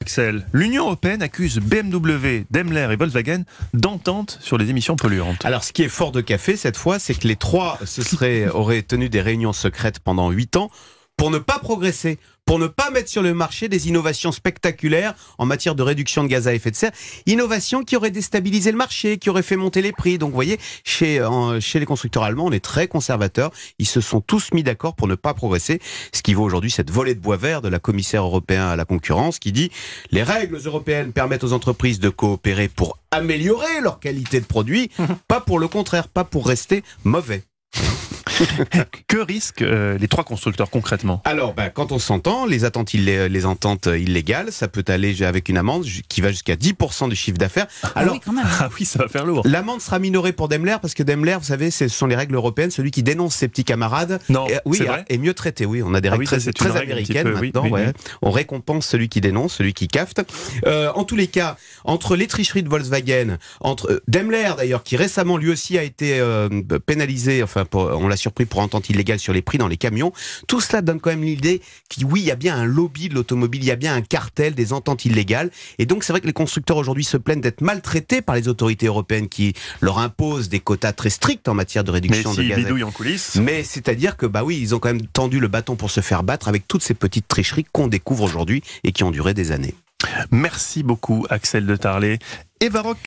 Axel, l'Union européenne accuse BMW, Daimler et Volkswagen d'entente sur les émissions polluantes. Alors, ce qui est fort de café cette fois, c'est que les trois auraient tenu des réunions secrètes pendant 8 ans pour ne pas progresser, pour ne pas mettre sur le marché des innovations spectaculaires en matière de réduction de gaz à effet de serre. Innovations qui auraient déstabilisé le marché, qui auraient fait monter les prix. Donc, vous voyez, chez les constructeurs allemands, on est très conservateurs. Ils se sont tous mis d'accord pour ne pas progresser. Ce qui vaut aujourd'hui cette volée de bois vert de la commissaire européenne à la concurrence qui dit « Les règles européennes permettent aux entreprises de coopérer pour améliorer leur qualité de produit, pas pour le contraire, pas pour rester mauvais. » Que risquent les trois constructeurs concrètement ? Alors, quand on s'entend, les ententes illégales, ça peut aller avec une amende qui va jusqu'à 10% du chiffre d'affaires. Alors, oui, quand même. Ah oui, ça va faire lourd. l'amende sera minorée pour Daimler parce que Daimler, vous savez, ce sont les règles européennes. Celui qui dénonce ses petits camarades C'est vrai est mieux traité. Oui, on a des règles très américaines maintenant. oui. On récompense celui qui dénonce, celui qui cafte. En tous les cas, entre les tricheries de Volkswagen, entre Daimler d'ailleurs, qui récemment lui aussi a été pénalisé, on l'a surpris pour entente illégale sur les prix dans les camions. Tout cela donne quand même l'idée qu'il y a bien un lobby de l'automobile, il y a bien un cartel des ententes illégales. Et donc c'est vrai que les constructeurs aujourd'hui se plaignent d'être maltraités par les autorités européennes qui leur imposent des quotas très stricts en matière de réduction de gaz. Bidouille en coulisses. Mais c'est-à-dire que ils ont quand même tendu le bâton pour se faire battre avec toutes ces petites tricheries qu'on découvre aujourd'hui et qui ont duré des années. Merci beaucoup Axel de Tarlet. Eva Rock.